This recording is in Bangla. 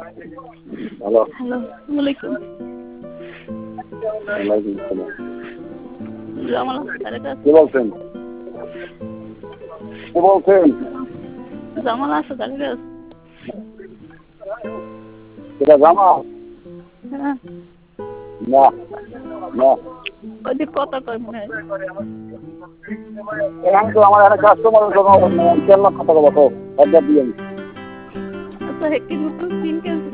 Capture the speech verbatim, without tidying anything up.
হ্যালো হ্যালো, আসসালামু আলাইকুম। ওয়ালাইকুম আসসালাম। জামাল স্যারের কাছে কে বলছেন? কে বলছেন? জামাল আছে স্যারের কাছে। এটা জামাল? হ্যাঁ, না না ওই যে কথা কয় মনে হয়। এখানে তো আমার একটা কাস্টমারের জন্য কেন কথা বলো তো একবার দিয়ে আচ্ছা, একটি নতুন সিম কিনছে।